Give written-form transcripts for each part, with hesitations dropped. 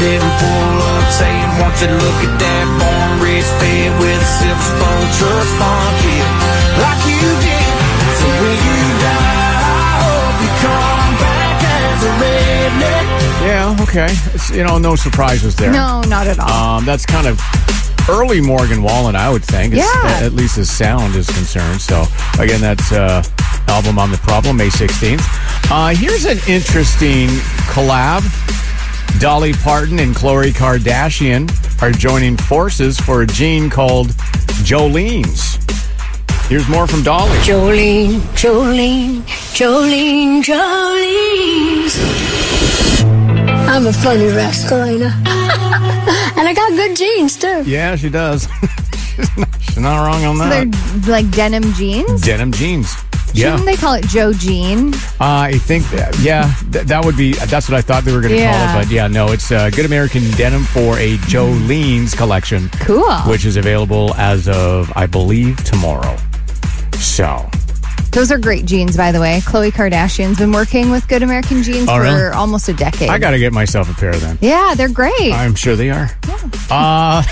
didn't pull up saying, won't you look at that born rich fed with a silver spoon trust fund kid like you did. So when you die, I hope you come back as a redneck. Yeah, okay. It's, no surprises there. No, not at all. That's kind of early Morgan Wallen, I would think. At least as sound is concerned. So, again, that's album On the Problem, May 16th. Here's an interesting collab. Dolly Parton and Khloe Kardashian are joining forces for a gene called Jolene's. Here's more from Dolly. Jolene, Jolene, Jolene, Jolene's. I'm a funny rascal, ain't I? And I got good genes, too. Yeah, she does. She's not wrong on that. So they're like denim jeans? Denim jeans. Yeah. Shouldn't they call it Joe Jean? I think that would be, that's what I thought they were going to call it. But no, it's Good American Denim for a Jolene's collection. Cool. Which is available as of, I believe, tomorrow. So. Those are great jeans, by the way. Khloe Kardashian's been working with Good American Jeans for almost a decade. I got to get myself a pair of them. Yeah, they're great. I'm sure they are. Yeah.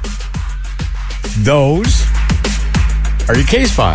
Those are your case files.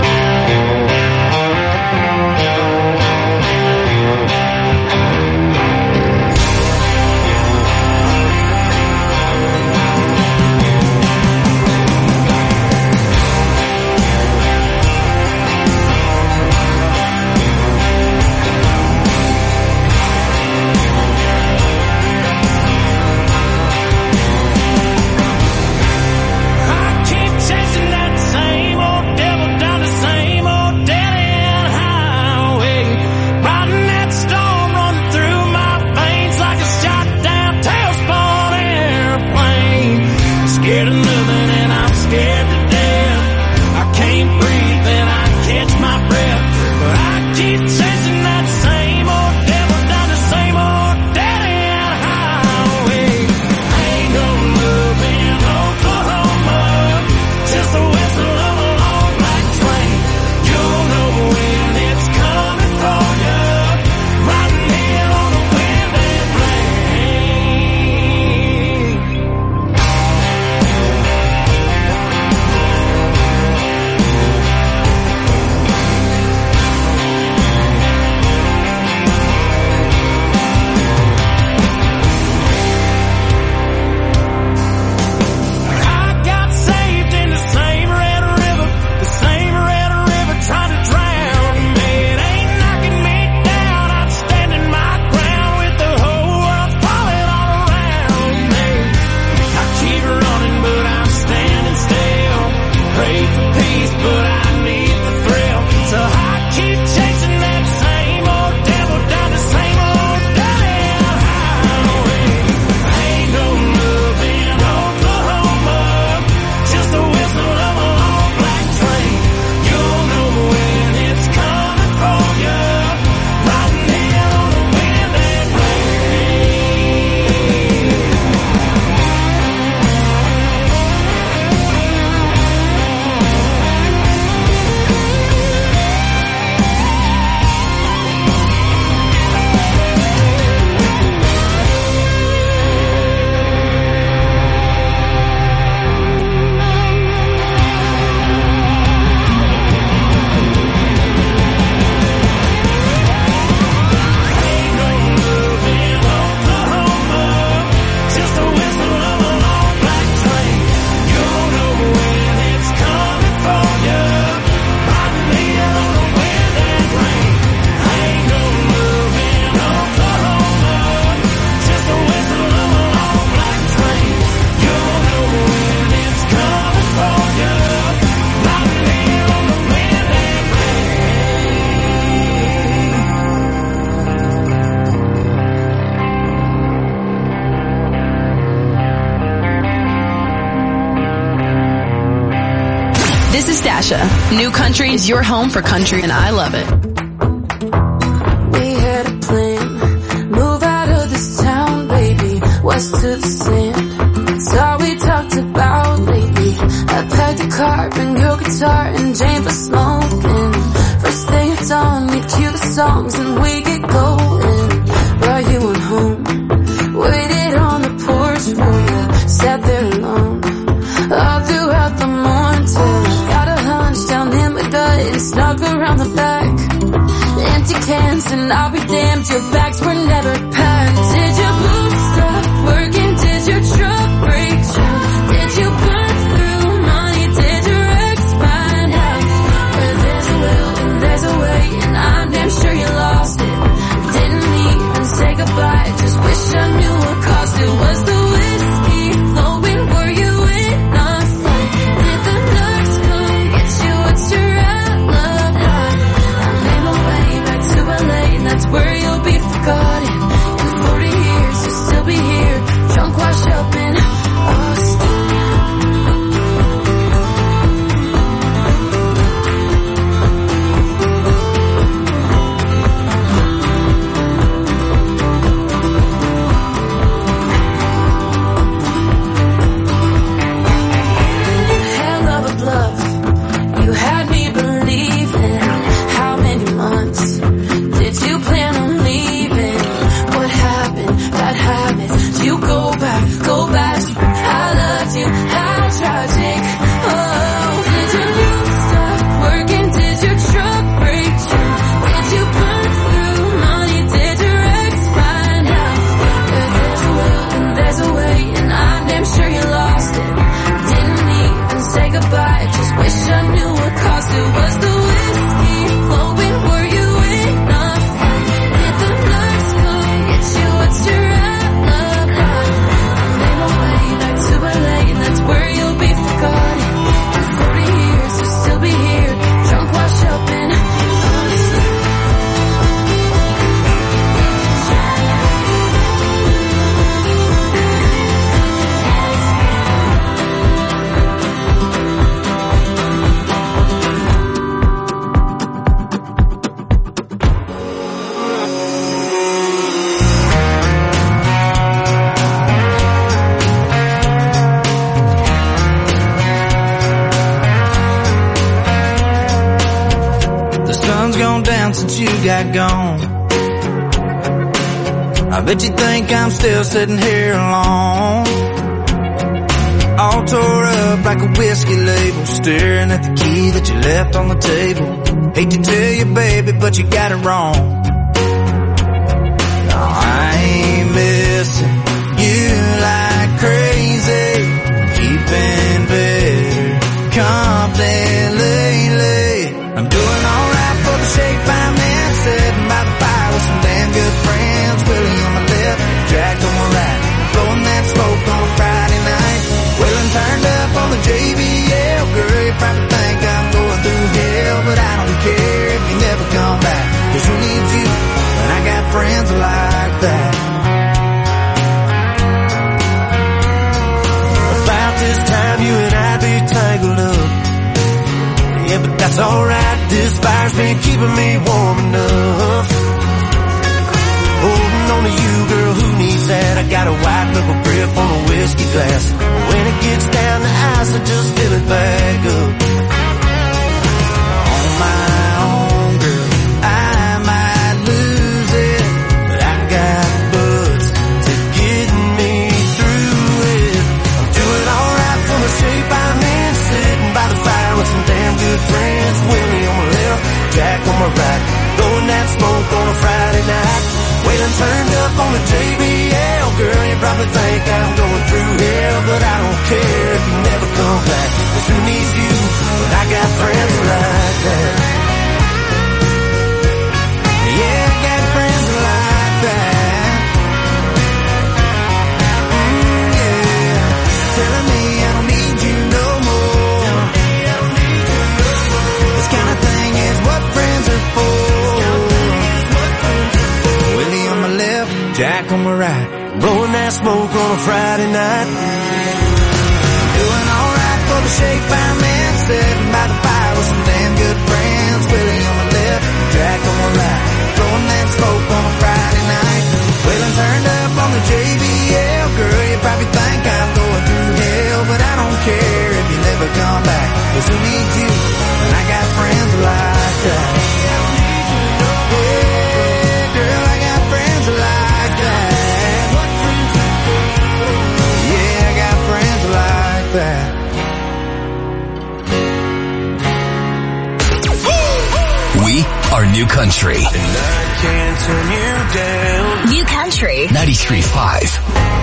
This is Dasha. New Country is your home for country, and I love it. We had a plan, move out of this town, baby, west to the sand. That's all we talked about lately. I packed a car, bring your guitar, and Jane for smoking. First thing at dawn, we'd cue the songs and we get going. Brought you on home, waited on the pants, and I'll be damned, your bags were never packed. Did your boobs stop working? Did your truck break down? Did you burn through money? Did your ex find out? Where there's a will and there's a way, and I'm damn sure you lost it. Didn't even say goodbye, just wish I knew what caused it. Was the whiskey flowing? Were you in a fight? Did the nurse come get you? What's your alibi? I made my way back to LA, and that's where you'll be forgotten. In 40 years you'll still be here, drunk, washed up in Austin. Hell of a bluff, you had me believing. How many months did you plan on leaving? What happened? Bad habits. Did you go back? I loved you. How tragic. Oh, did your news stop working? Did your truck break down? Did you burn through money? Did your ex find out? There's a will and there's a way, and I'm damn sure you lost it. Didn't even say goodbye, just wish I knew what caused it. Was the whiskey flowing? Were you in a fight? Did the nurse come get you? What's your alibi? I made my way back to LA, and that's where you'll be forgotten. In 40 years you'll still be here, drunk, washed up in Austin. The sun's gone down since you got gone. I bet you think I'm still sitting here alone, all tore up like a whiskey label, staring at the key that you left on the table. Hate to tell you, baby, but you got it wrong. No, I ain't missing you like crazy, keeping better company lately. I'm doing alright for the shape I'm in, sitting by the fire with some damn good friends. Willie on my left, Jack on my right, blowing that smoke on a Friday night. Wheeling turned up on the JBL, girl, you probably think I'm going through hell, but I don't care if you never come back, 'cause who needs you when I got friends like that? About this time you and I be tangled up. Yeah, but that's alright, this fire's been keeping me warm enough. Holding on to you, girl, who needs that? I got a white knuckle grip on a whiskey glass. When it gets down to ice, I just fill it back up. On my own, girl, I might lose it, but I got buds to get me through it. I'm doing alright for the shape I'm in, sitting by the fire with some damn good friends. Willie on my left, Jack on my right, blowing that smoke on a Friday night. Waylon turned up on the JBL, girl, you probably think I'm going through hell, but I don't care if you never come back, 'cause who needs you when I got friends like that? Yeah, I got friends like that. Yeah, telling me I don't need you no more. This kind of thing is what friends are for. Willie on my left, Jack on my right, blowing that smoke on a Friday night. Doing alright for the shape I'm in, sitting by the fire with some damn good friends. Willie on my left, Jack on my right, blowing that smoke on a Friday night. Waylon turned up on the JBL, girl, you probably think I'm going through hell, but I don't care if you never come back, 'cause who needs you when I got friends like that? Yeah, girl, I got friends like that. Yeah, I got friends like that. We are New country. And I can't turn you down. New Country 93.5.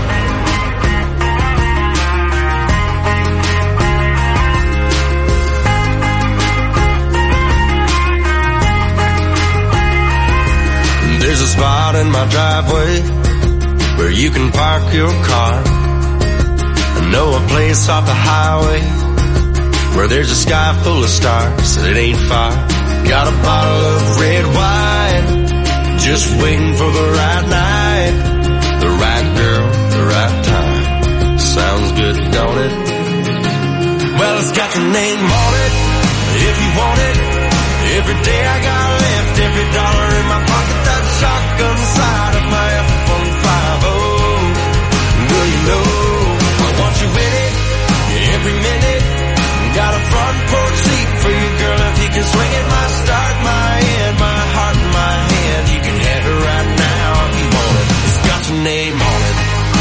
There's a spot in my driveway where you can park your car. I know a place off the highway where there's a sky full of stars and it ain't far. Got a bottle of red wine, just waiting for the right night. The right girl, the right time. Sounds good, don't it? Well, it's got your name on it, if you want it. Every day I got left, every dollar in my pocket, that shotgun side of my F-150. Girl, you know I want you in it, every minute. Got a front porch seat for you, girl, if you can swing it. My start, my end, my heart in my hand. You can have it right now if you want it. It's got your name on it.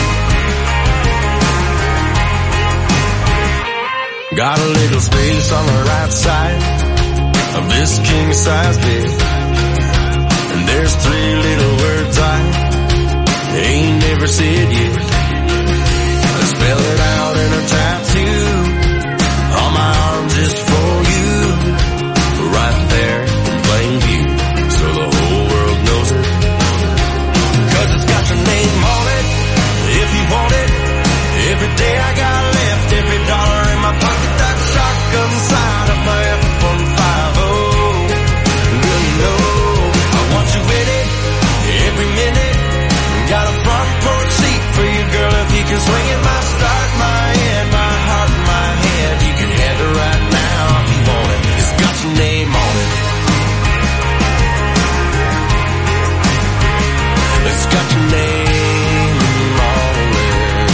Got a little space on the right side of this king-size bed, and there's 3 little words I ain't never said yet. I spell it out in a tattoo on my arm just for you, right there in plain view, so the whole world knows it. 'Cause it's got your name on it, if you want it. Every day I got left, every dollar in my pocket, that shotgun side of my F-150. Girl, you know I want you in it, every minute. Got a front porch seat for you, girl, if you can swing it. My start, my end, my heart in my hand. You can have it right now if you want it. It's got your name on it. It's got your name on it.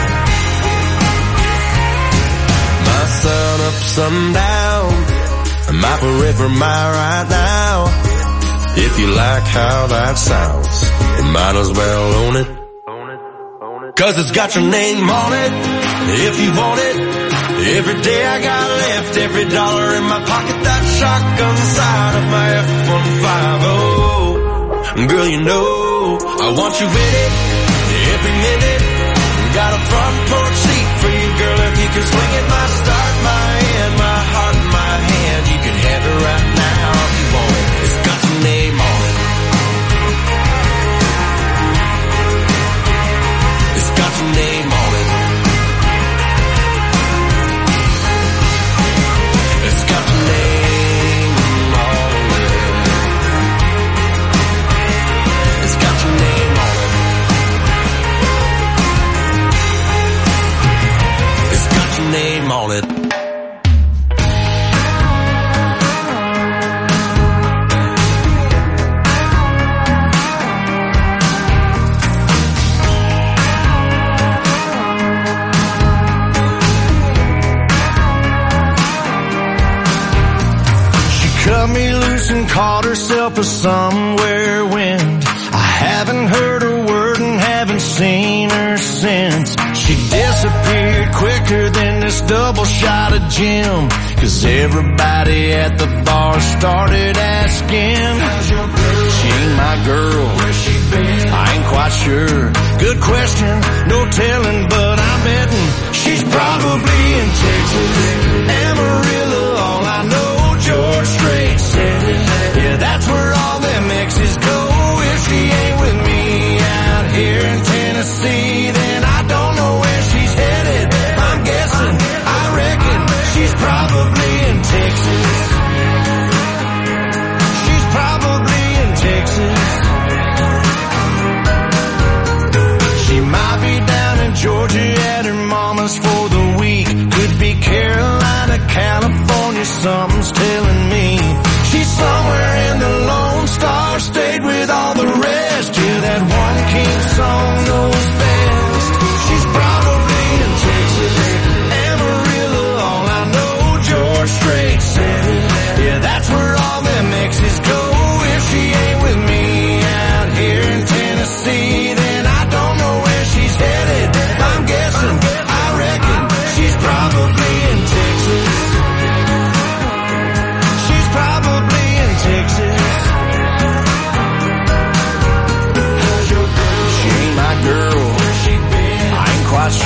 My sun up, sundown, my forever, my right now. If you like how that sounds, you might as well own it. 'Cause it's got your name on it, if you want it. Every day I got left, every dollar in my pocket, that shotgun side of my F-150. Girl, you know I want you in it, every minute. Got a front porch seat for you, girl, if you can swing it. My start, my end, my heart in my hand. You can have it right now if you want it. It's got your name on it. It's got your name on it. It's got your name on it. It's got your name on it. It's got your name on it. Cut me loose and caught herself a somewhere wind. I haven't heard a word and haven't seen her since. She disappeared quicker than this double shot of gin. 'Cause everybody at the bar started asking, she ain't my girl, where's she been? I ain't quite sure. Good question, no telling, but I'm betting she's probably in Texas. Amarillo, all I know, George Strait said it. Yeah, that's where all them exes go. If she ain't with me out here in Tennessee, then I don't know where she's headed. I'm guessing, I reckon she's probably in Texas. She's probably in Texas. She might be down in Georgia at her mama's for the week. Could be Carolina, California, something's telling me. She's somewhere in the Lone Star State with all the rest. Yeah, that one king song knows best.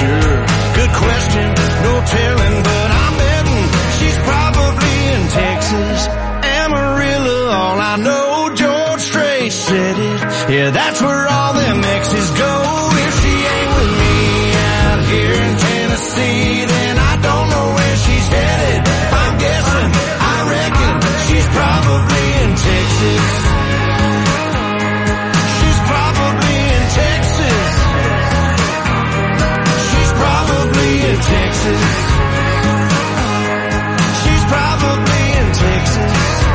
sure. Good question, no telling, but I'm betting she's probably in Texas. Amarillo, all I know, George Strait said it. Yeah, that's where all them exes go. If she ain't with me out here in Tennessee, then I don't know where she's headed. If I'm guessing, I reckon she's probably in Texas. She's probably in Texas. She's probably in Texas. She's probably in Texas.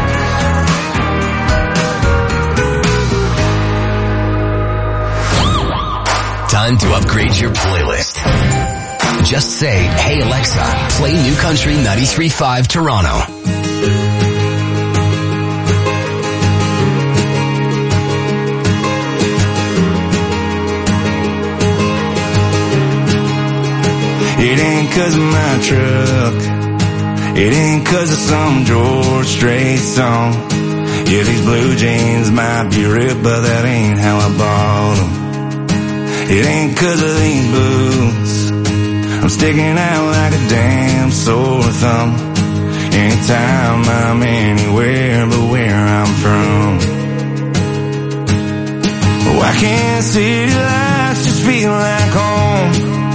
Time to upgrade your playlist. Just say, "Hey Alexa, play New Country 93.5 Toronto." It ain't 'cause of my truck. It ain't 'cause of some George Strait song. Yeah, these blue jeans might be ripped, but that ain't how I bought them. It ain't 'cause of these boots. I'm sticking out like a damn sore thumb. Anytime I'm anywhere but where I'm from. Why can't city lights just feel like home?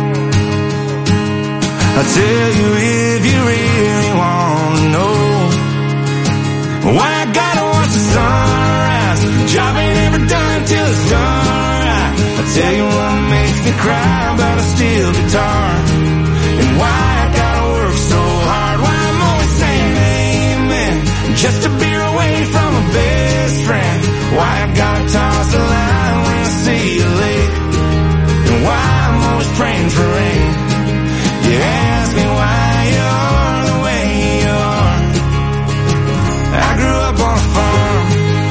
I'll tell you if you really want to know. Why I gotta watch the sunrise. Job ain't ever done till it's done right. I'll tell you what makes me cry about a steel guitar. And why I gotta work so hard. Why I'm always saying amen just to be away from a best friend. Why I gotta toss the line when I see you late. And why I'm always praying for rain. You ask me why you're the way you are. I grew up on a farm.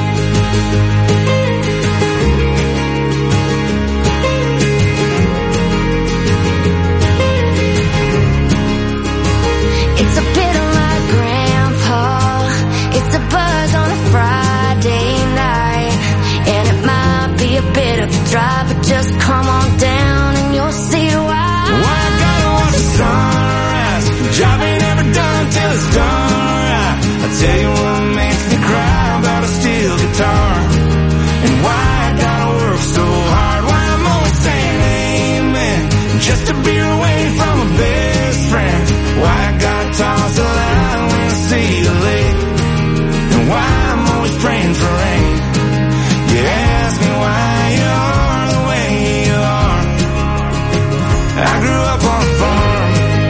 It's a bit of my grandpa. It's a buzz on a Friday night. And it might be a bit of a drive, but just come on down and you'll see why. Why I gotta watch the sunrise. Job ain't ever done till it's done right. I'll tell you what makes me cry about a steel guitar. And why I gotta work so hard. Why I'm always saying amen just to be away from a best friend. Why I gotta toss the line when I see you late. And why I'm always praying for rain. You ask me why you're the way you are. I grew up on a farm.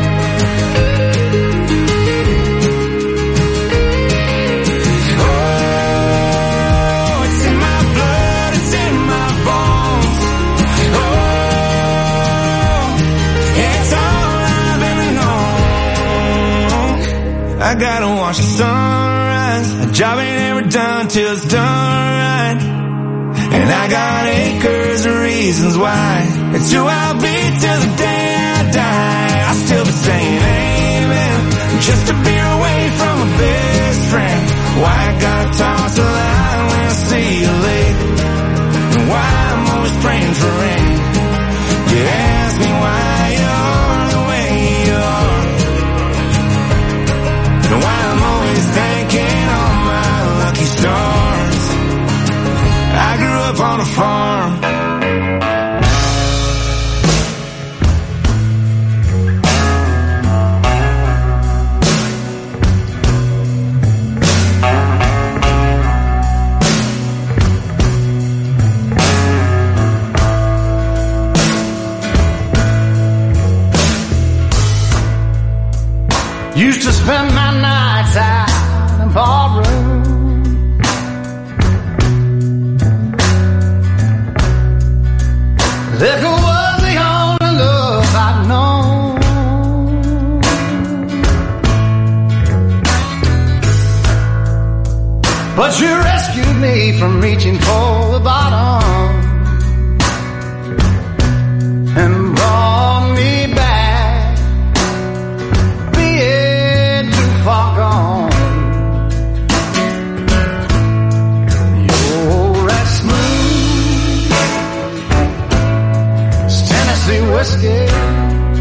Oh, it's in my blood, it's in my bones. Oh, it's all I've ever known. I gotta watch the sunrise. A job ain't ever done till it's done right. And I got acres of reasons why. It's who I'll be till the day I die. I'll still be saying amen just to be away from a best friend. Why I gotta toss the line when I see you late. And why I'm always praying for rain. You ask me why you're the way you are. And why I'm always thanking all my lucky stars. I grew up on a farm. Used to spend my nights out in a barroom. Liquor was the only love I'd known. But you rescued me from reaching for the bottom and brought me back, being too far gone. You're as smooth as Tennessee whiskey.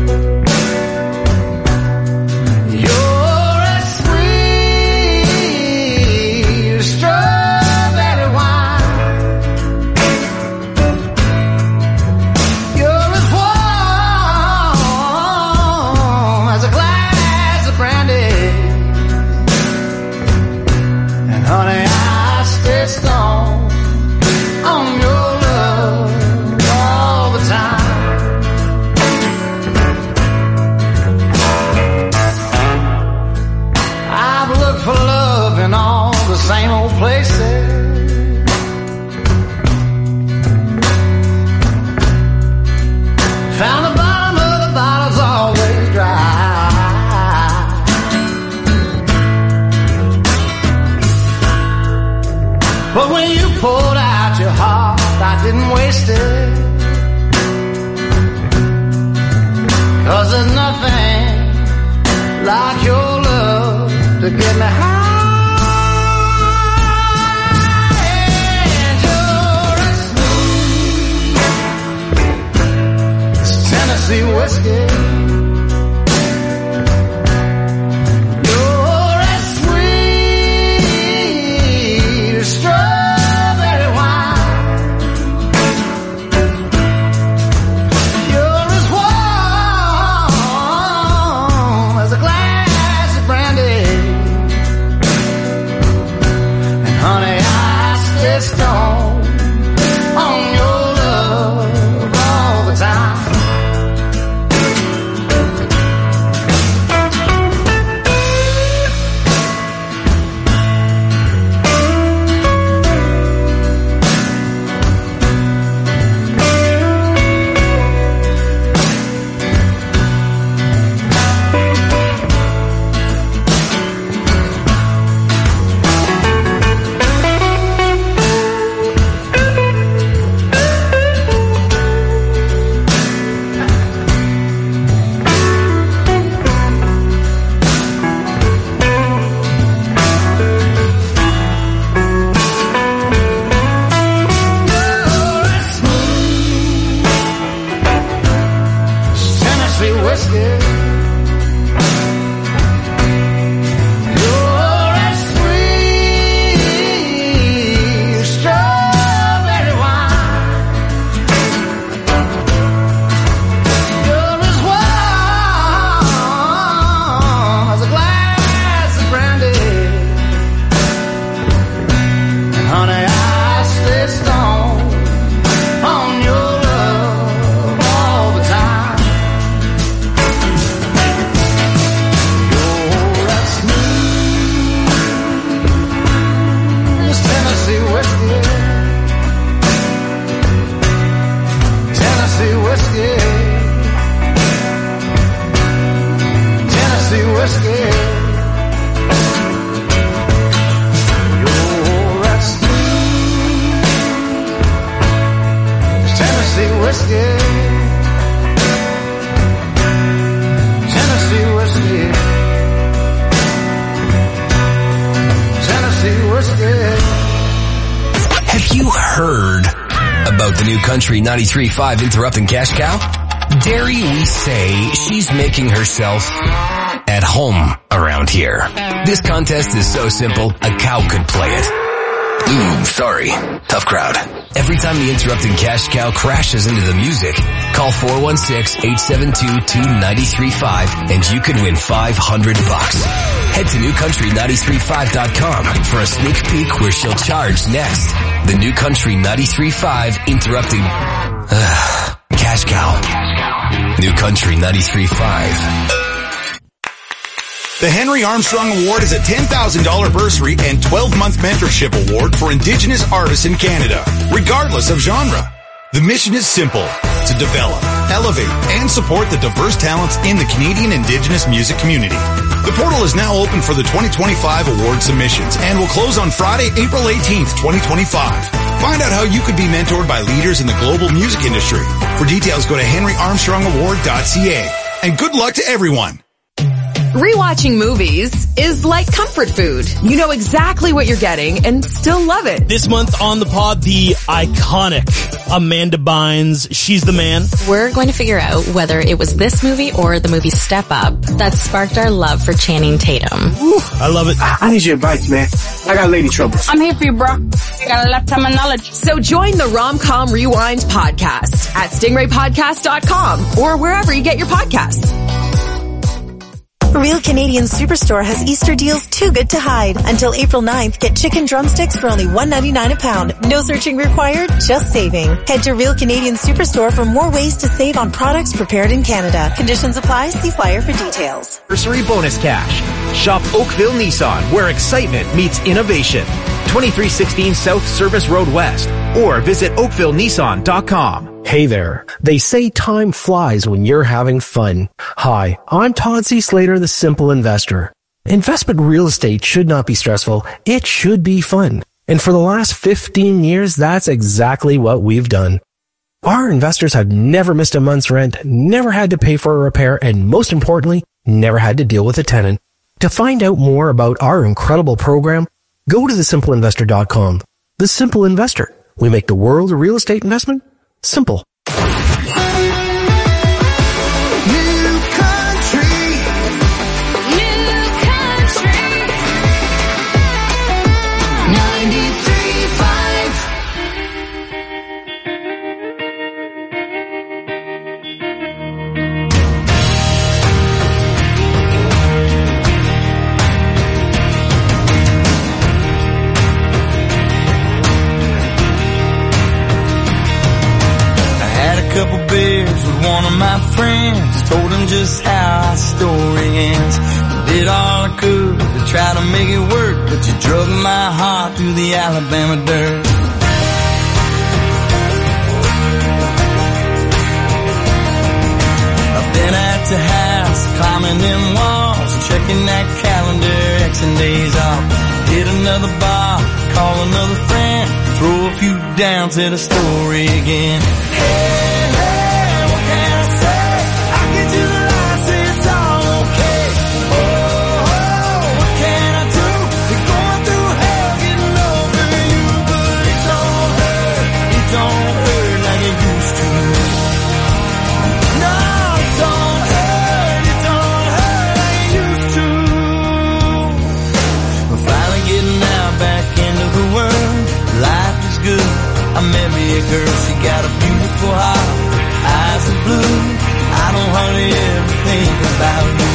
Found the bottom of the bottle's always dry. But when you poured out your heart, I didn't waste it. 'Cause there's nothing like your love to get me high. And you're as smooth as Tennessee whiskey. You're as sweet as strawberry wine. You're as warm as a glass of brandy. And honey, I stay stoned on your love all the time. Have you heard about the new Country 93.5 Interrupting Cash Cow? Dare we say she's making herself at home around here. This contest is so simple, a cow could play it. Ooh, sorry. Tough crowd. Every time the Interrupting Cash Cow crashes into the music, call 416-872-2935 and you could win $500. Head to newcountry935.com for a sneak peek where she'll charge next. The new Country 93.5 Interrupting Cash Cow. New Country 93.5. The Henry Armstrong Award is a $10,000 bursary and 12-month mentorship award for Indigenous artists in Canada, regardless of genre. The mission is simple: to develop, elevate, and support the diverse talents in the Canadian Indigenous music community. The portal is now open for the 2025 award submissions and will close on Friday, April 18th, 2025. Find out how you could be mentored by leaders in the global music industry. For details, go to henryarmstrongaward.ca. And good luck to everyone. Rewatching movies is like comfort food. You know exactly what you're getting and still love it. This month on the pod, the iconic Amanda Bynes. She's the man. We're going to figure out whether it was this movie or the movie Step Up that sparked our love for Channing Tatum. Ooh, I love it. I need your advice, man. I got lady trouble. I'm here for you, bro. I got a lifetime of knowledge. So join the Rom-Com Rewind podcast at stingraypodcast.com or wherever you get your podcasts. Real Canadian Superstore has Easter deals too good to hide. Until April 9th, get chicken drumsticks for only $1.99 a pound. No searching required, just saving. Head to Real Canadian Superstore for more ways to save on products prepared in Canada. Conditions apply. See flyer for details. Anniversary bonus cash. Shop Oakville Nissan, where excitement meets innovation. 2316 South Service Road West, or visit oakvillenissan.com. Hey there. They say time flies when you're having fun. Hi, I'm Todd C. Slater, the Simple Investor. Investment real estate should not be stressful. It should be fun. And for the last 15 years, that's exactly what we've done. Our investors have never missed a month's rent, never had to pay for a repair, and most importantly, never had to deal with a tenant. To find out more about our incredible program, go to thesimpleinvestor.com. The Simple Investor. We make the world of real estate investment simple. Couple beers with one of my friends, told him just how our story ends. Did all I could to try to make it work, but you drug my heart through the Alabama dirt. I've been at the house, climbing them walls, checking that calendar, Xing days off. Hit another bar, call another friend, throw a few down to the story again. Hey, I met me a girl, she got a beautiful heart, eyes of blue. I don't hardly ever think about you.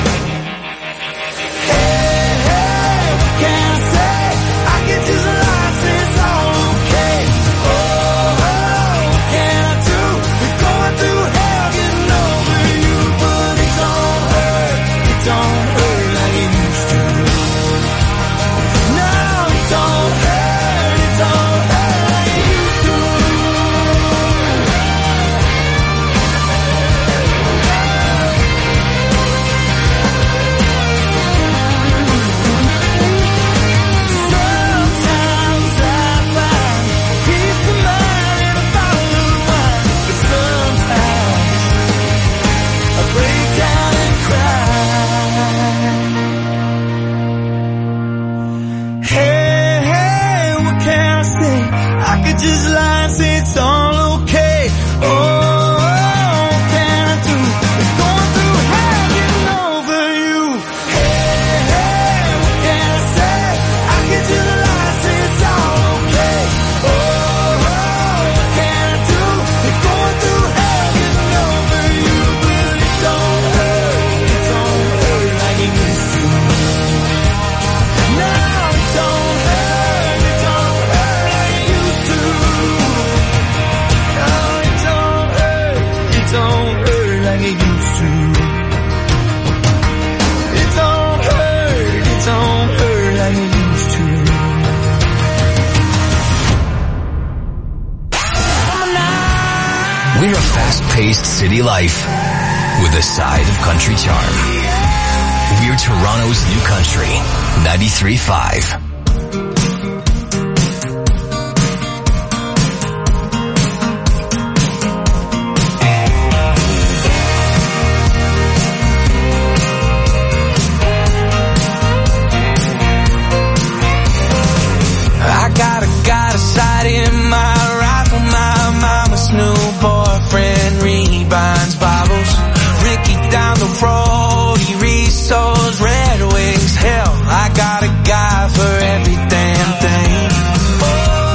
Hey, hey, what can I say? I get just lost, it's all okay. Oh, what can I do? We're going through hell, getting over you, but it don't hurt like it used to. No, it don't hurt, it don't hurt. Just lie and say it's all okay. Oh, what can I do? We're going through hell, getting over you. Hey, hey, what can I say? I can just lie and say it's all okay. Oh, what can I do? We're going through hell, getting over you, but it don't hurt like it used to. No, it don't hurt, it don't hurt like it used to. Don't hurt like it used to. It don't hurt like it used to. We're a fast-paced city life with a side of country charm. We're Toronto's new country, 93.5. Got a sight in my rifle, my mama's new boyfriend rebinds Bibles. Ricky down the road, he resows Red Wings. Hell, I got a guy for every damn thing. Oh,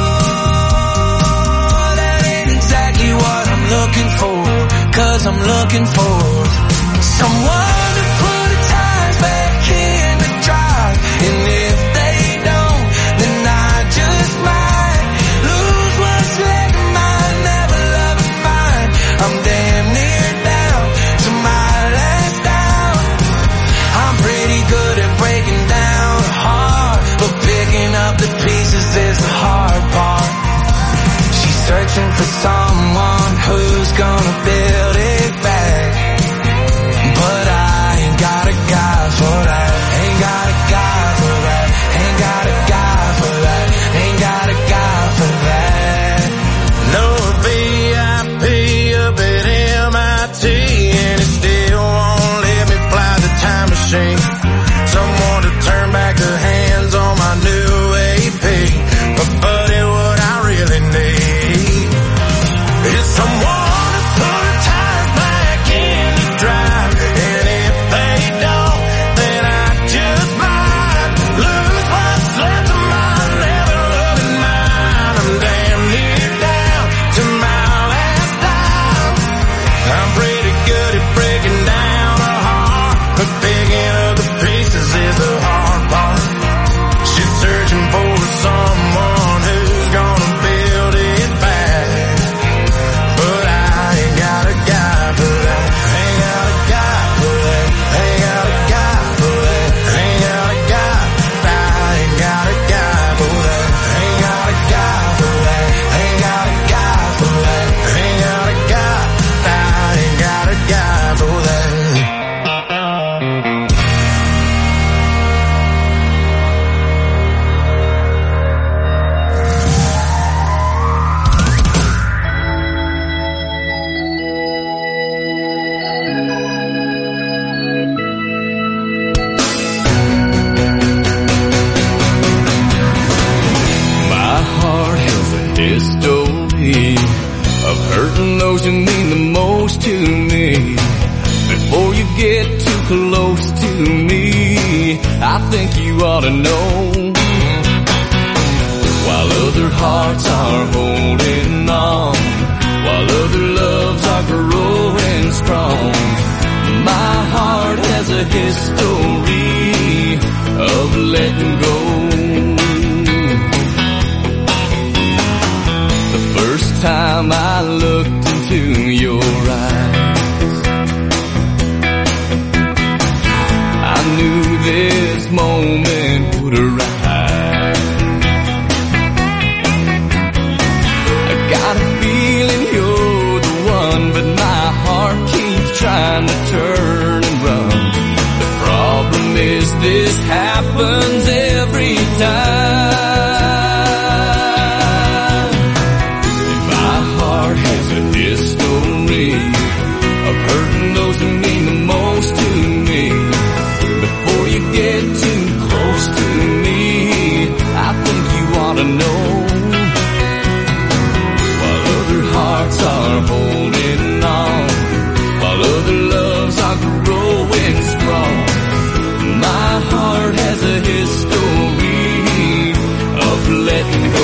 that ain't exactly what I'm looking for, 'cause I'm looking for someone to put the tires back in the drive. And if they don't, then I just might lose what's left of mine, never loving mine. I'm damn near down to my last down. I'm pretty good at breaking down a heart, but picking up the pieces is the hard part. She's searching for someone who close to me. I think you ought to know. While other hearts are holding on, while other loves are growing strong, my heart has a history of letting go. The first time I looked into your eyes, I knew this moment would arise. I got a feeling you're the one, but my heart keeps trying to turn and run. The problem is this happens every time. My heart has a history of hurting those who mean the most to me. Before you get too close to me, I think you ought to know. While other hearts are holding on, while other loves are growing strong, my heart has a history of letting go.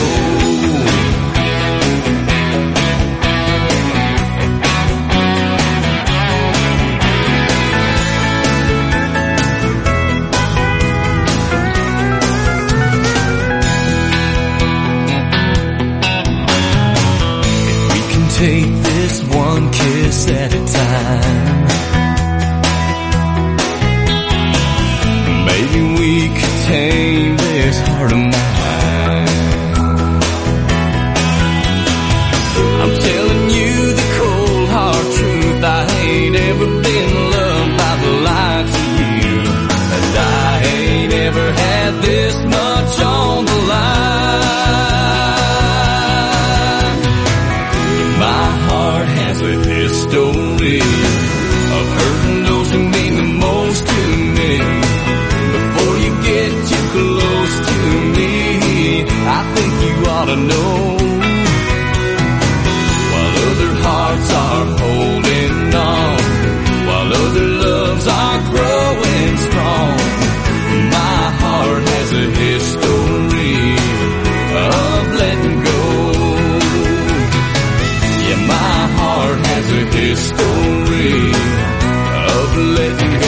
Take this one kiss at a time. Maybe we could tame this heart of mine. I'm telling you the cold hard truth, I ain't ever been loved by the likes of you, and I ain't ever had this much on the line. My heart has a history of hurting those who mean the most to me. Before you get too close to me, I think you ought to know. While other hearts are holding on, while other loves are growing strong, my heart has a history of letting go. My heart has a history of letting go.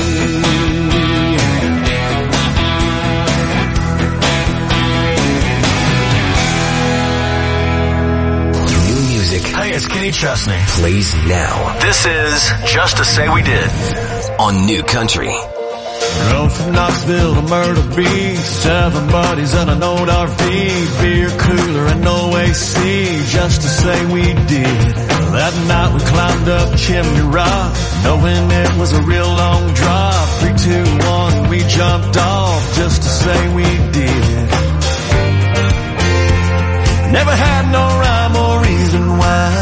New music. Hey, it's Kenny Chesney. Plays now. This is Just to Say We Did on New Country. Drove from Knoxville to Myrtle Beach, 7 buddies and an old RV, beer cooler and no AC, just to say we did. That night we climbed up Chimney Rock, knowing it was a real long drop. 3, 2, 1, we jumped off, just to say we did. Never had no rhyme or reason why,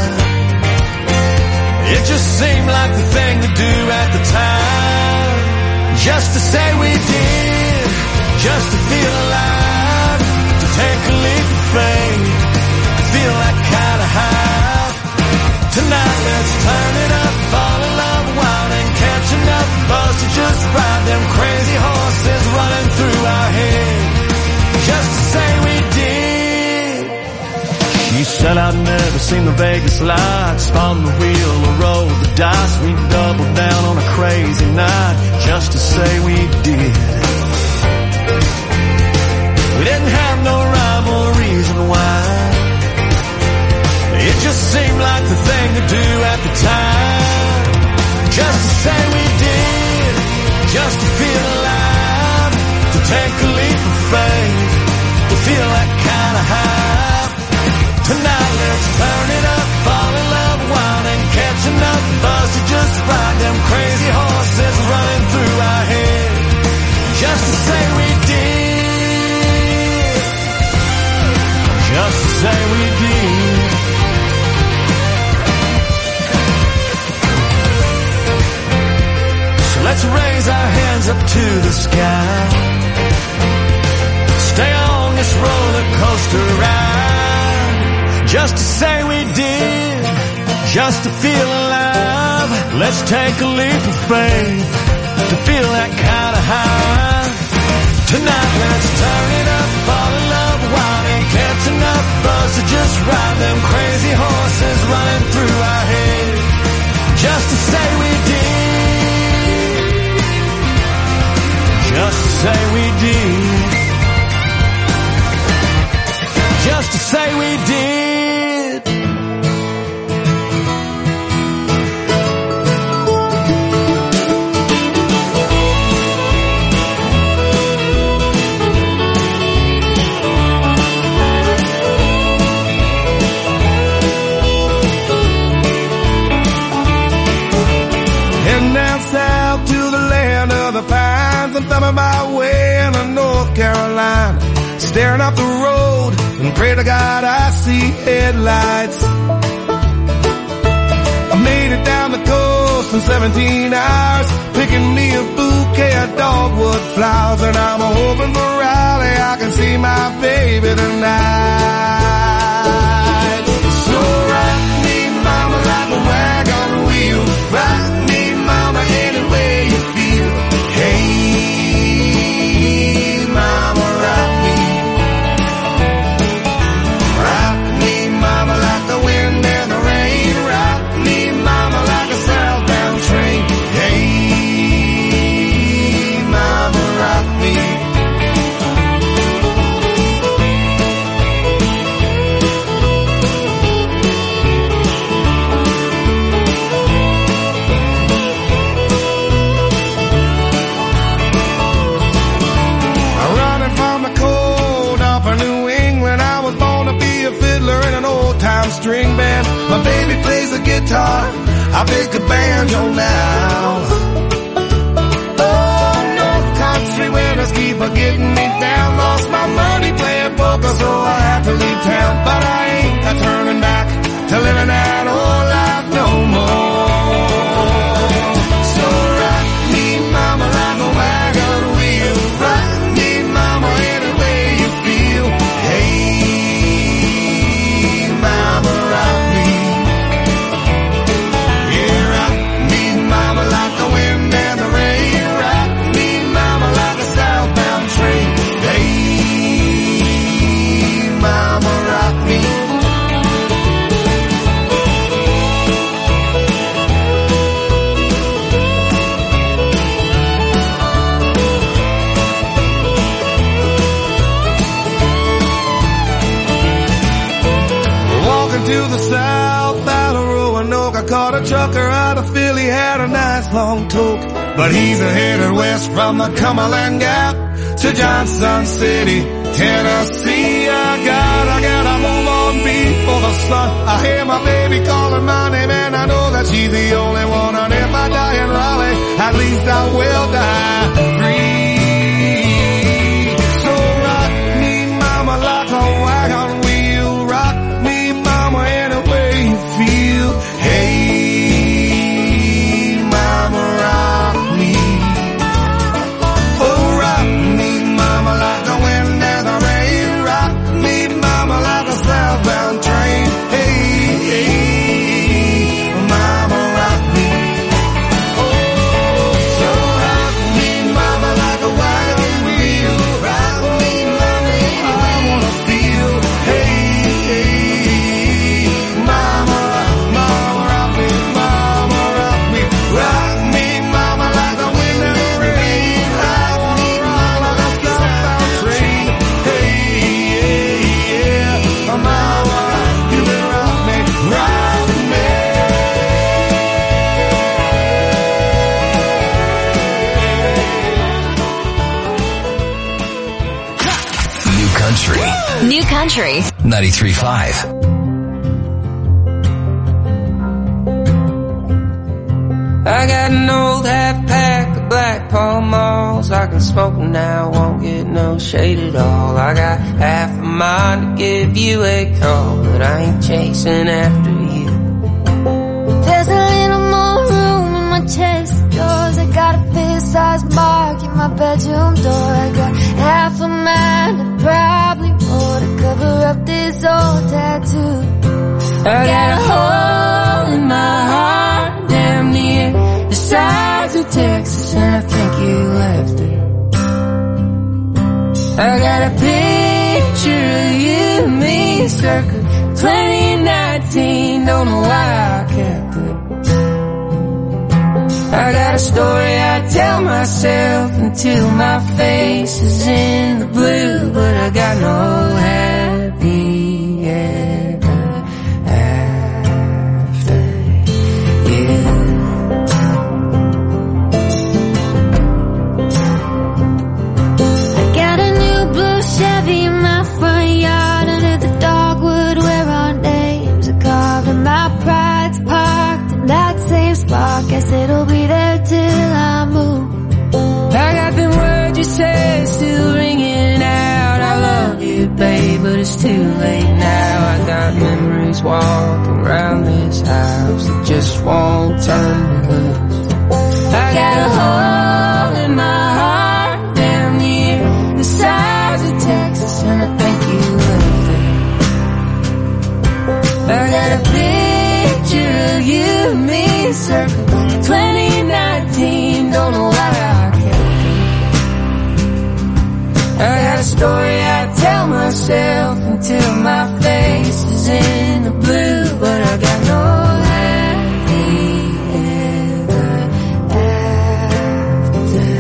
it just seemed like the thing to do at the time. Just to say we did, just to feel alive, to take a leap of faith, to feel that kind of high. Tonight let's turn it up, fall in love wild and catch enough buzz to just ride them crazy horses running through our head. Just to say we did. She said I'd never seen the Vegas lights, spun the wheel or rolled the dice. We doubled down on a crazy night, just to say we did. We didn't have no rhyme or reason why, it just seemed like the thing to do at the time. Just to say we did, just to feel alive, to take a leap of faith, to feel that kind of high. Tonight let's turn it up, fall in love wild and catch enough buzz to just ride them crazy horses running through our head. Just to say we did, just to say we did. So let's raise our hands up to the sky, stay on this roller coaster ride. Just to say we did, just to feel alive. Let's take a leap of faith, to feel that kind of high. Tonight let's turn it up, fall in love, wild and catch enough buzz to just ride them crazy horses running through our heads. Just to say we did. Just to say we did. Just to say we did. Heading down south to the land of the pines. I'm thumbing my way into North Carolina, staring up the road and pray to God I see headlights. I made it down the coast in 17 hours, picking me a bouquet of dogwood flowers, and I'm hoping for Raleigh I can see my baby tonight. So rock me, mama, like a wagon wheel. Rock me, mama, any way you feel. Hey, mama, rock me. Rock me, mama, like the wind and the rain. Rock me, mama, like a southbound train. Hey, mama, rock me. I'm running from the cold off of New England. I was born to be a fiddler in an old-time string band. My baby plays the guitar, I pick a banjo now. Oh, North Country winners keep a getting me down. Lost my money playing poker, so I had to leave town. But I ain't a turning back to living that old life no more. So rock me, mama, like a wagon wheel. Rock me, mama, any way you feel. Hey, mama, rock me. Yeah, rock me, mama, like the wind and the rain. Rock me, mama, like a southbound train. Hey, mama, rock me. We're walking to the south out of Roanoke. I caught a trucker out of Philly, had a nice long toke. But he's headed west from the Cumberland Gap to Johnson City, Tennessee. I gotta move on before the sun. I hear my baby calling my name, and I know that she's the only one. And if I die in Raleigh, at least I will die free. So rock me, mama, like a wagon wheel. Rock me, mama, any way you feel. Hey, mama, rock me. Oh, rock me, mama, like the wind and the rain. Rock me, mama, like a southbound train. Hey, mama, rock me. So rock me, mama, like a wagon wheel. Rock me, mama, I wanna feel. Hey, mama, mama, rock me, mama, rock me. Rock me, mama, like the wind and the rain. Rock me, mama, like a southbound train. Hey, yeah, mama, you can rock me, rock me. New Country. New Country. 93.5. I got an old half pack of Black Pall Malls. I can smoke them now, won't get no shade at all. I got half a mind to give you a call, but I ain't chasing after you. There's a little more room in my chest of drawers. I got a fist-sized mark in my bedroom door. I got half a mind and probably more to cover up this old tattoo. I got a hole in my heart, damn near the size of Texas, and I think you left it. I got a picture of you and me circa 2019, don't know why I kept it. I got a story I tell myself until my face is in the blue, but I got no happy ever after you. I got a new blue Chevy in my front yard under the dogwood where our names are carved, and my pride's parked in that same spot. Guess it'll be there till I move. I got them words you said still ringing out. I love you, babe, but it's too late now. I got memories walking around this house that just won't turn me loose. I got a hole in my heart down near the size of Texas, and I think you left it. I got a picture of you and me circa 2019, don't know why I kept it. I got a story I tell myself until my face is in the blue, but I got no happy ever after you.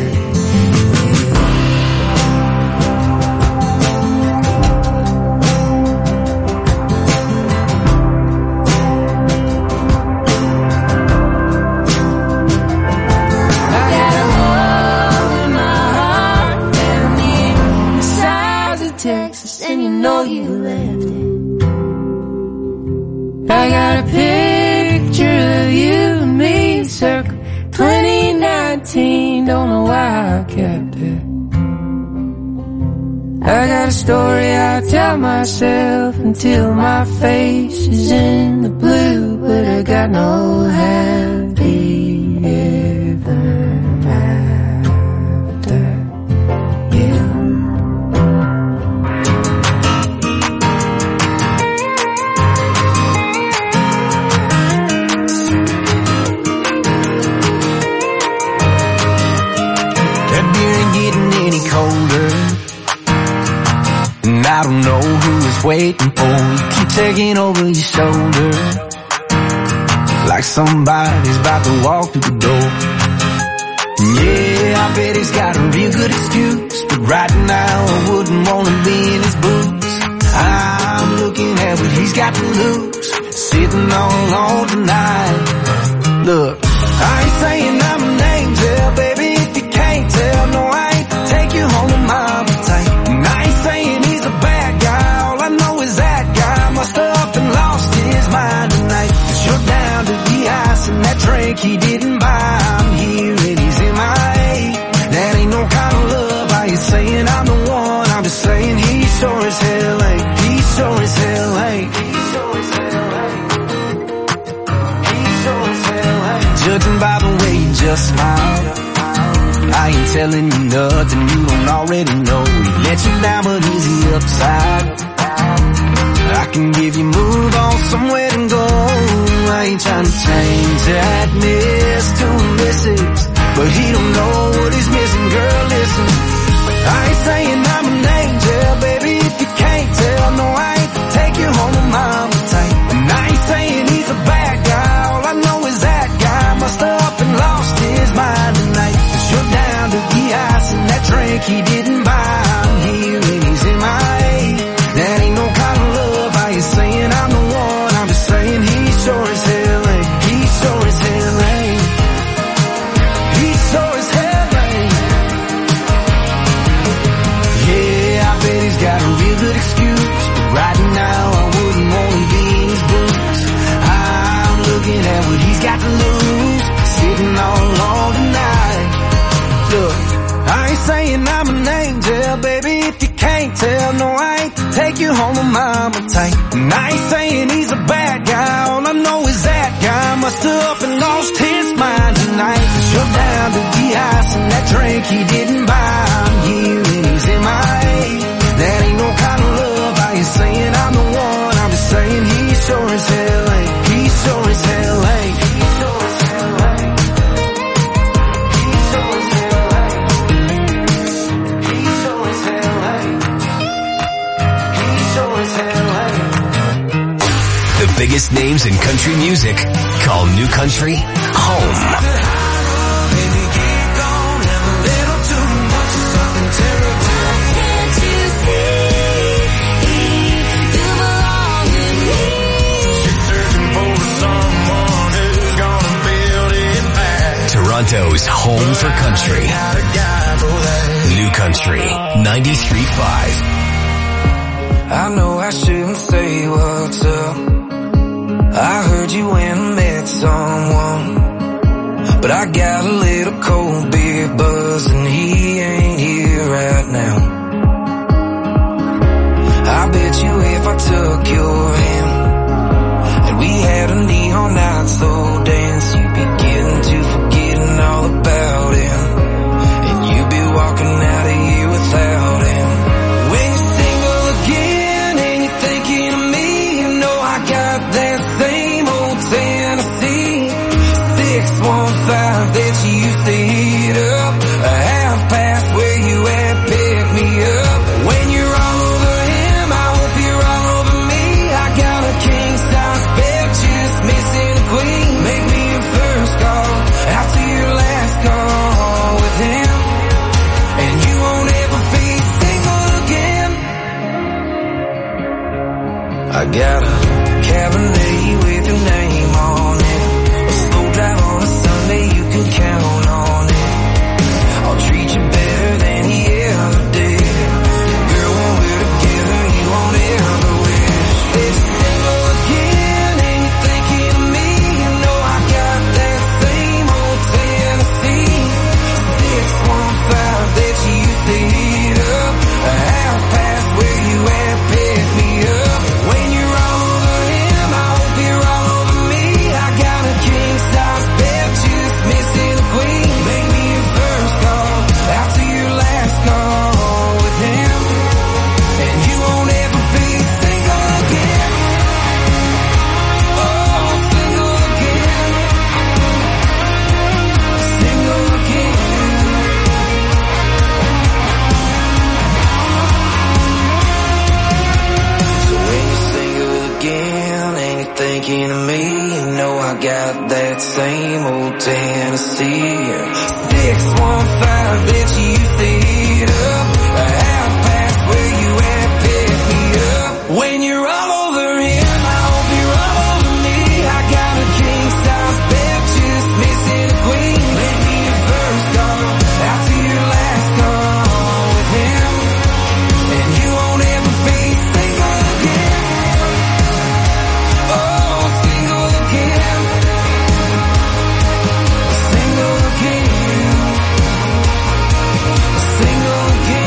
I got a hole in my heart down near the size of Texas, and you know you left it. I got a picture of you and me circa 2019, don't know why I kept it. I got a story I tell myself until my face is in the blue, but I got no happy ever after you. That beer ain't getting any colder, and I don't know who is waiting for you. Keep taking over your shoulder like somebody's about to walk through the door. Yeah, I bet he's got a real good excuse, but right now I wouldn't want to be in his boots. I'm looking at what he's got to lose, sitting all alone tonight. Look, I ain't saying I'm an angel, baby, if you can't tell. No, I ain't take you home to mama tight. And I ain't saying he's a bad guy, all I know is that guy must have up and lost his mind tonight. 'Cause you're down to the ice and that drink he didn't buy. I'm here and he's in my eight. That ain't no kind of love. I ain't saying I'm the one, I'm just saying he sure as hell ain't. He sure as hell ain't. He sure as hell ain't. He sure as hell ain't. Judging by the way you just smiled, I ain't telling you nothing you don't already know. He let you down, but is he upside? I can give you move on somewhere to go. I ain't trying to change that miss to a missus, but he don't know what he's missing, girl, listen. I ain't saying I'm an angel, baby, if you can't tell. No, I ain't take you home to mama tight. And I ain't saying he's a bad guy, all I know is that guy must have up and lost his mind tonight. 'Cause you're down to the ice and that drink he didn't buy. I'm here and he's in my eight. That ain't no kind of love. I ain't saying I'm the one, I'm just saying he sure as hell ain't. He sure as hell ain't. He sure as hell ain't. Yeah, I bet he's got a real good excuse, but right now I wouldn't want to be in his boots. I'm looking at what he's got to lose, sitting all alone tonight. Look, I ain't saying I'm an angel, baby, if you can't tell. No, I ain't take you home to mama tight. And I ain't saying he's a bad guy, all I know is that guy must have up and lost his mind tonight. 'Cause you're down to the ice and that drink he didn't buy. I'm here and he's in my eight. That ain't no kind of love. I ain't saying I'm the one, I'm just saying he sure as hell ain't. He sure as hell ain't. He sure as hell ain't. He biggest names in country music. Call New Country home. Toronto's home for country. New Country 93.5. I know I shouldn't say what's up. I heard you went and met someone, but I got a little cold beer buzz and he ain't here right now. I bet you if I took your hand and we had a neon night slow dance, you'd be getting to forgetting all about him, and you'd be walking out of here without him. When you're single again and you're thinking of me, you know I got that same old Tennessee 615 that you used to hit up, a half past where you at, pick me up. When you're all over him, I hope you're all over me. I got a king size bed, just missing a queen. Make me your first call after your last call with him, and you won't ever be single again. I got a Cabernet with your name on it, a slow drive on a Sunday, you can count on it. I'll treat you better than he ever did. Girl, when we're together, you won't ever wish that you're single again and you're thinking of me. You know I got that same old Tennessee 615 that you used to hit up, a half past where you at, pick me up. When you're all over him, I hope you're all over me. I got a king size bed, just missing a queen. Make me your first call after your last call with him, and you won't ever be single again. Oh, single again. Single again. So when you're single again and you're thinking of me, you know I got that same old Tennessee 615 that you used to hit up, a half past where you at, pick me up. When you're all over him, I hope you're all over me. I got a king size bed, just missing a queen. Make me your first call after your last call with him, and you won't ever be single again. Oh, single again. Single again. Single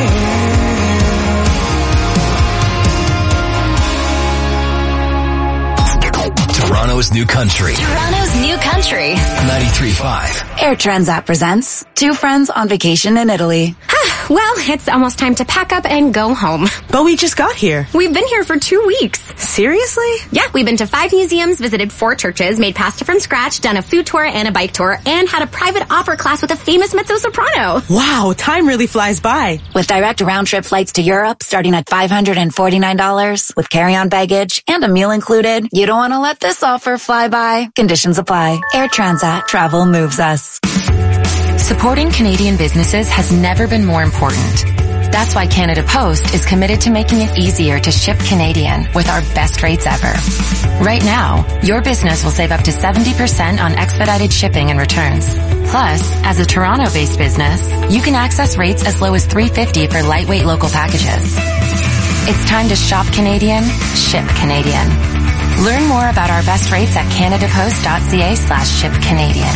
again. Toronto's New Country Toronto's New Country 93.5. Air Transat presents Two Friends on Vacation in Italy. Well, it's almost time to pack up and go home. But we just got here. We've been here for 2 weeks. Seriously? Yeah, we've been to 5 museums, visited 4 churches, made pasta from scratch, done a food tour and a bike tour, and had a private opera class with a famous mezzo-soprano. Wow, time really flies by. With direct round-trip flights to Europe starting at $549 with carry-on baggage and a meal included, you don't want to let this offer fly by. Conditions apply. Air Transat. Travel moves us. Supporting Canadian businesses has never been more important. That's why Canada Post is committed to making it easier to ship Canadian with our best rates ever. Right now, your business will save up to 70% on expedited shipping and returns. Plus, as a Toronto-based business, you can access rates as low as $3.50 for lightweight local packages. It's time to shop Canadian, ship Canadian. Learn more about our best rates at canadapost.ca/shipcanadian.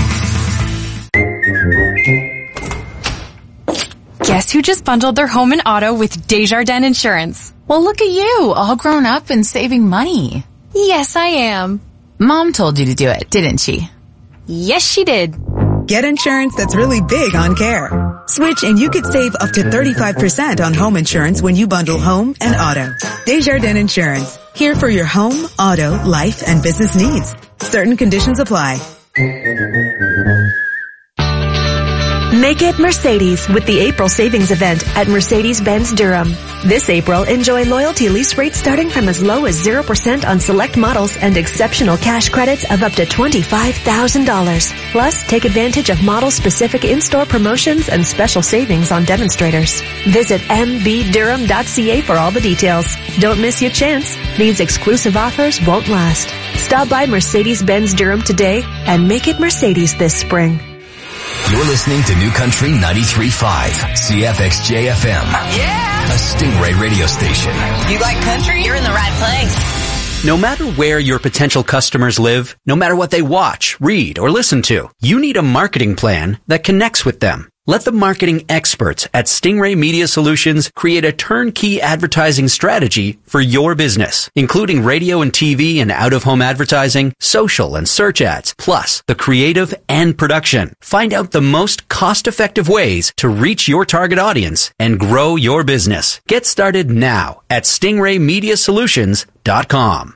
Guess who just bundled their home and auto with Desjardins Insurance? Well, look at you, all grown up and saving money. Yes, I am. Mom told you to do it, didn't she? Yes, she did. Get insurance that's really big on care. Switch and you could save up to 35% on home insurance when you bundle home and auto. Desjardins Insurance. Here for your home, auto, life, and business needs. Certain conditions apply. Make it Mercedes with the April savings event at Mercedes-Benz Durham. This April, enjoy loyalty lease rates starting from as low as 0% on select models and exceptional cash credits of up to $25,000. Plus, take advantage of model-specific in-store promotions and special savings on demonstrators. Visit mbdurham.ca for all the details. Don't miss your chance. These exclusive offers won't last. Stop by Mercedes-Benz Durham today and make it Mercedes this spring. You're listening to New Country 93.5, CFXJ-FM. Yeah! A Stingray radio station. You like country? You're in the right place. No matter where your potential customers live, no matter what they watch, read, or listen to, you need a marketing plan that connects with them. Let the marketing experts at Stingray Media Solutions create a turnkey advertising strategy for your business, including radio and TV and out-of-home advertising, social and search ads, plus the creative and production. Find out the most cost-effective ways to reach your target audience and grow your business. Get started now at stingraymediasolutions.com.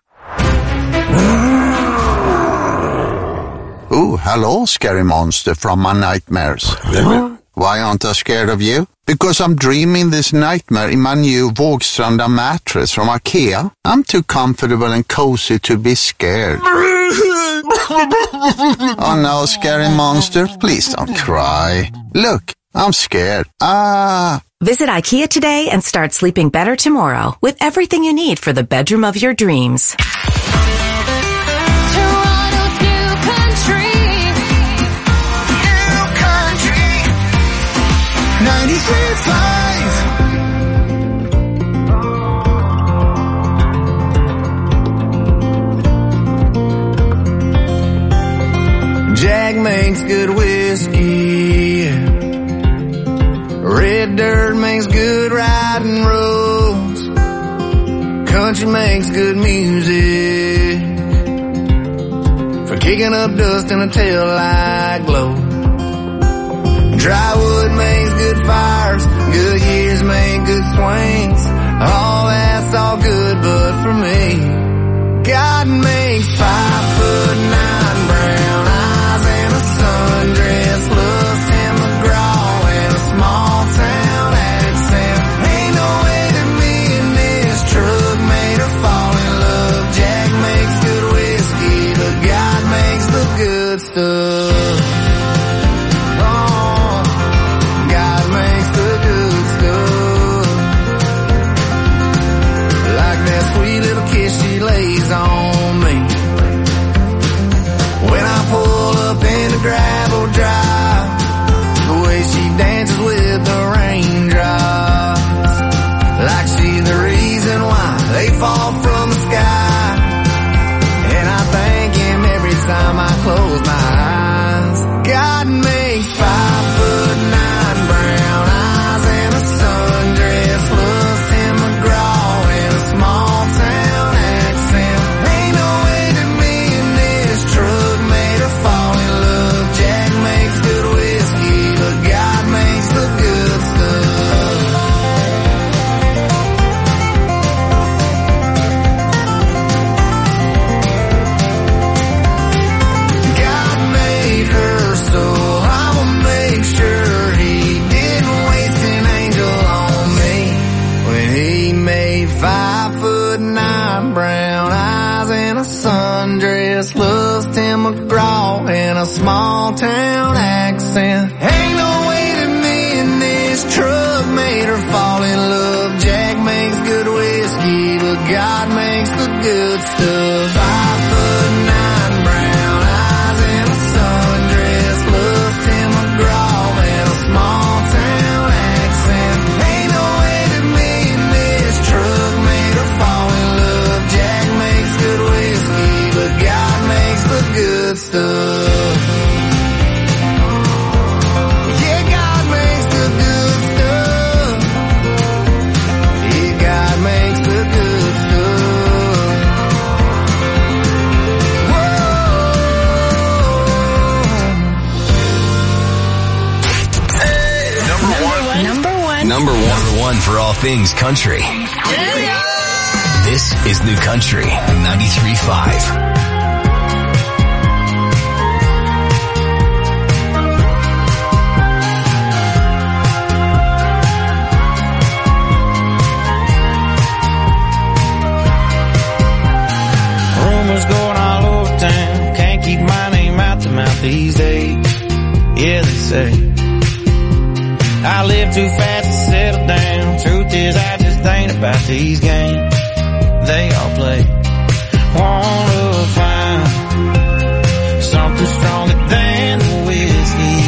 Oh, hello, scary monster from my nightmares. Why aren't I scared of you? Because I'm dreaming this nightmare in my new Vågstranda mattress from IKEA. I'm too comfortable and cozy to be scared. Oh no, scary monster, please don't cry. Look, I'm scared. Visit IKEA today and start sleeping better tomorrow with everything you need for the bedroom of your dreams. Jack makes good whiskey. Red dirt makes good riding roads. Country makes good music for kicking up dust in a taillight glow. Dry wood makes good fires, good years make good swings. All that's all good, but for me, God makes 5'9" brown eyes and a sundress, loves Tim McGraw and a small town accent. Ain't no way that me and this truck made her fall in love. Jack makes good whiskey, but God makes the good stuff. On me when I pull up in the gravel drive, the way she dances with the raindrops, like she's the reason why they fall from the sky. And I thank him every time I close my eyes. God makes 5'9" brown eyes and a sundress, loves Tim McGraw and a small town accent. Ain't no way that me and this truck made her fall in love. Jack makes good whiskey, but God makes the good stuff. God made her, so I'ma make sure he didn't waste an angel on me when he made 5'9" brown eyes and a sundress, loves Tim McGraw and a small town accent. Ain't no way that me and this truck made her fall in love. Jack makes good whiskey, but God makes the good stuff. 5'9" brown eyes and a sundress, loves Tim McGraw and a small town accent. Ain't no way that me and this truck made her fall in love. Jack makes good whiskey, but God makes the good stuff. Yeah, God makes the good stuff. Yeah, God makes the good stuff. Number one for all things country. This is New Country 93.5. yeah, they say I live too fast to settle down. Truth is, I just ain't about these games they all play. Wanna find something stronger than the whiskey.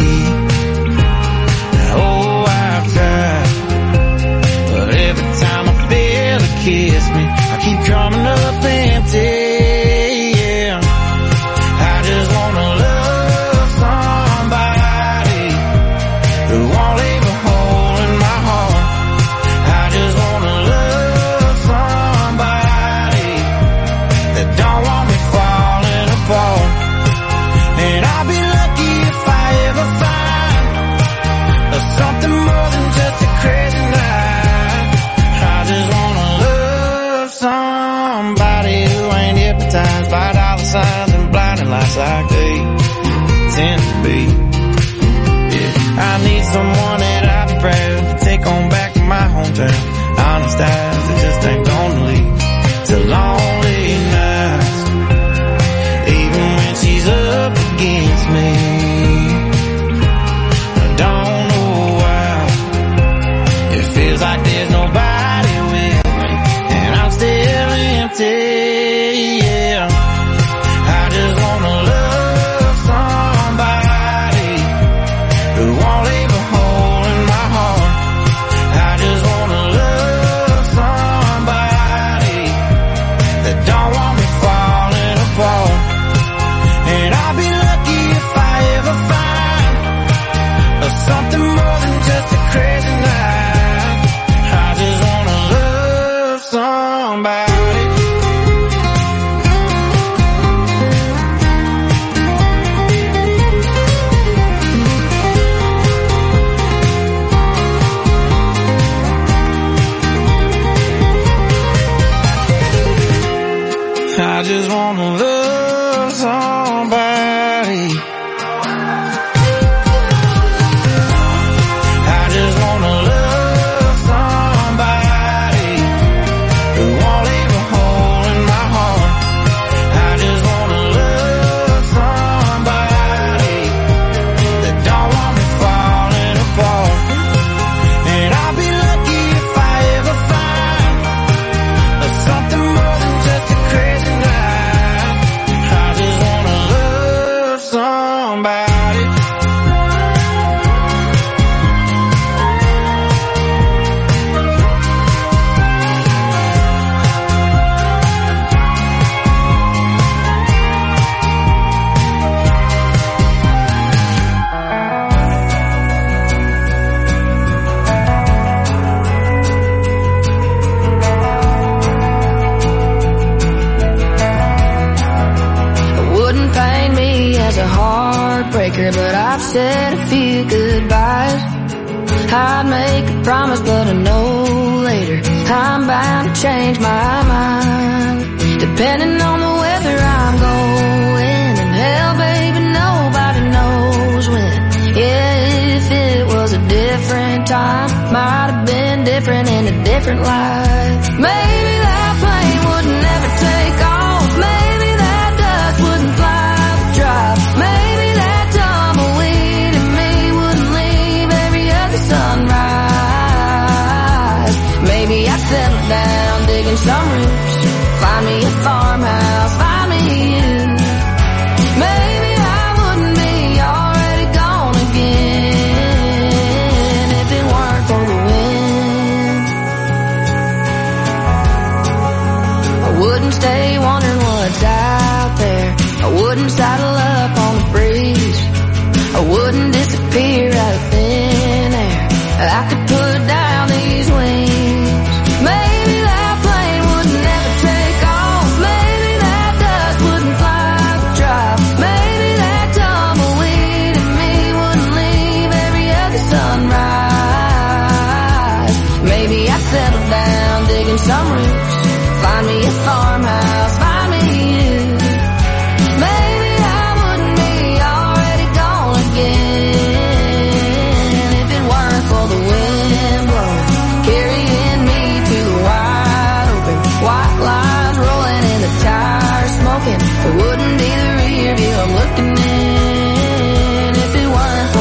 Oh, I've tried, but every time I feel a kiss me, I keep coming up empty. Yeah, I just wanna love somebody who won't leave a hole in my heart. I just wanna love somebody that don't want me falling apart. And I'll be lucky if I ever find something more than just a crazy night. I just wanna love somebody who ain't hypnotized by dollar signs and blinding lights like they tend to be. Yeah, I need someone that I'll be proud to take on back to my hometown. Honest eyes that just ain't gonna lead to lonely nights, even when she's up against me. I don't know why it feels like there's nobody with me, and I'm still empty. Yeah, I just wanna love somebody who won't leave a hole in my heart. I just wanna love somebody that don't want me falling apart. And I'll be lucky if I ever find something more than just a crazy night. I just wanna love somebody. I just wanna love somebody. I just wanna love somebody who won't leave a hole in my heart. I just wanna love somebody that don't want me falling apart. And I'll be lucky if I ever find something more than just a crazy night. I just wanna love somebody. Wouldn't paint me as a heartbreaker, but I've said a few goodbyes. I'd make a promise, but I know later I'm bound to change my mind. Depending on the weather I'm going, and hell, baby, nobody knows when. Yeah, if it was a different time, might have been different in a different life. Maybe that plane would never take off. Maybe that dust wouldn't fly the drive. Maybe that tumbleweed in me wouldn't leave every other sunrise. Maybe I'd settle down, digging some roots, find me a farmhouse, find me you. Maybe I wouldn't be already gone again if it weren't for the wind. I wouldn't stay wondering what's out there. I wouldn't saddle up on the breeze. I wouldn't disappear out of thin air. I could put down these wings. Maybe that plane would never take off. Maybe that dust wouldn't fly the drive. Maybe that tumbleweed in me wouldn't leave every other sunrise. Maybe I'd settle down, digging some roots, find me a farmhouse, find me you. Maybe I wouldn't be already gone again if it weren't for the wind blowing, carrying me to the wide open. White lines rolling in the tires, smoking. It wouldn't be the rear view I'm looking in if it weren't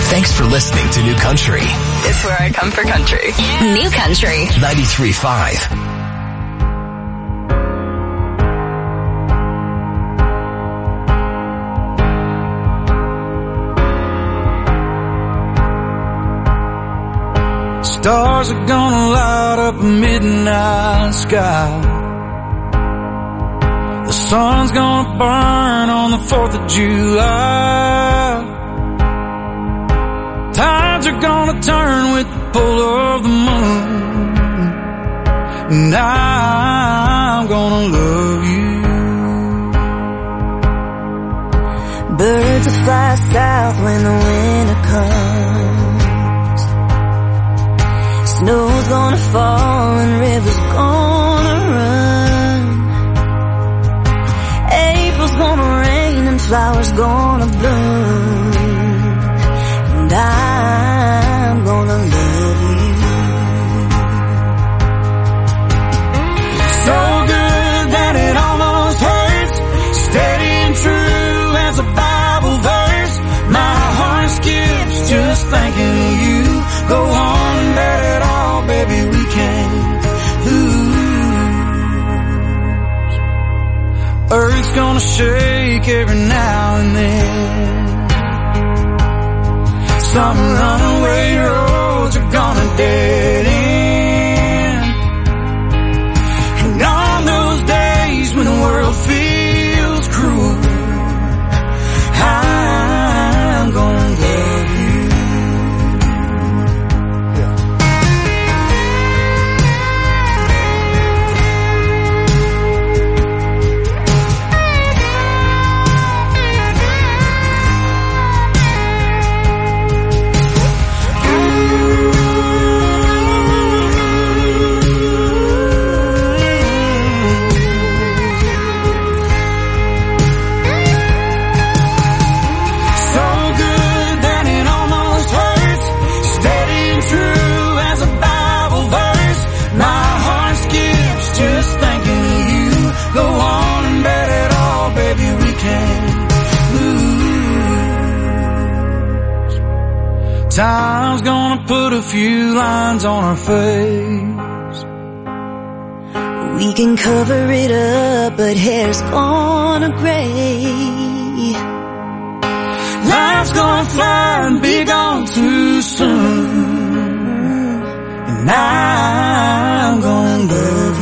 Thanks for listening to New Country. It's where I come for country. New Country. 93.5. Stars are gonna light up a midnight sky. The sun's gonna burn on the 4th of July. Tides are gonna turn with the pull of the moon. And I'm gonna love you. Birds will fly south when the winter comes. Snow's gonna fall and rivers gonna run. April's gonna rain and flowers gonna bloom. And I'm gonna love you. So good that it almost hurts. Steady and true as a Bible verse. My heart skips just thinking of you. Go on and bet it all, baby, we can't lose. Earth's gonna shake every now and then. Some runaway roads are gonna dead end. And on those days when the world feels cruel, I'm gonna love you. Time's gonna put a few lines on our face. We can cover it up, but hair's gonna gray. Life's gonna fly and be gone too soon. And I'm gonna love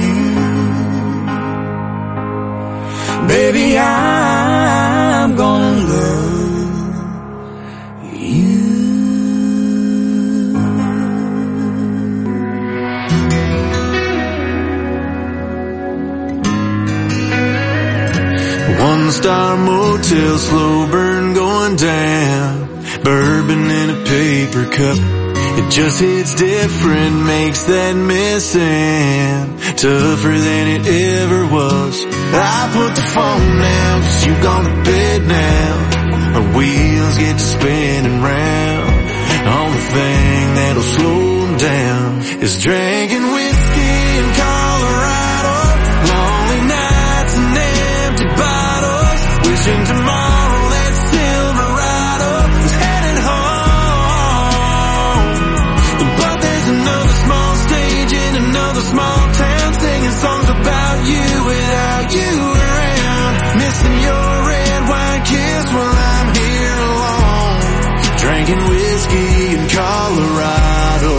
you. Baby, I'm gonna love you. One-star motel, slow burn going down. Bourbon in a paper cup. It just hits different, makes that missing tougher than it ever was. I put the phone down, 'cause you gone to bed now. Our wheels get to spinning round. Only thing that'll slow them down is drinking whiskey in Colorado. Lonely nights and empty bottles. Wishing tomorrow that Silverado was headed home. But there's another small stage in another small town, singing songs about you without you around. Missing your red wine kiss while I'm here alone. Drinking whiskey in Colorado.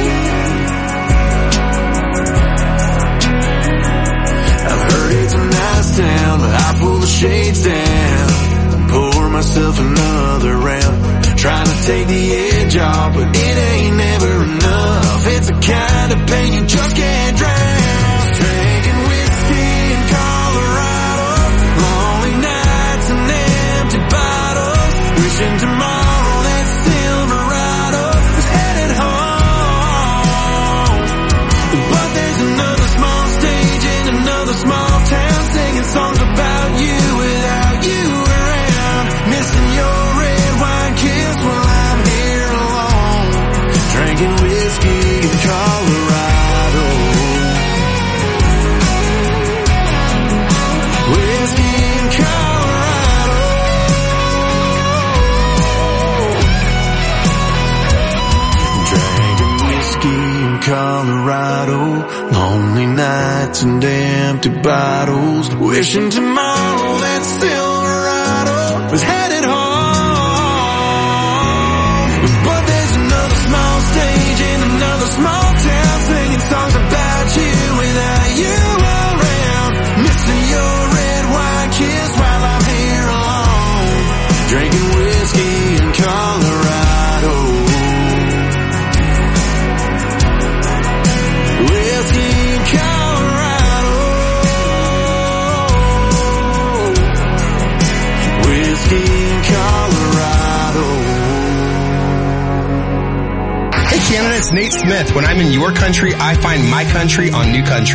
I've heard it's a nice town, but I pull the shades down. Pour myself another round. Trying to take the edge off, but it ain't never enough. It's the kind of pain you just can't drown. Drinking whiskey in Colorado. Lonely nights and empty bottles. Wishing tomorrow that Silverado was headed home. But there's another small stage in another small town, singing songs about you without you around. Missing your red wine kiss while I'm here alone. Drinking whiskey in Colorado. Whiskey in Colorado. and empty bottles, wishing tomorrow that Silverado was headed home. But there's another small stage in another small town, singing songs about you without you around, missing your red wine kiss while I'm here alone, drinking whiskey in Colorado. Whiskey in Colorado. Whiskey in Colorado. Hey Canada, it's Nate Smith. When I'm in your country, I find my country on New Country.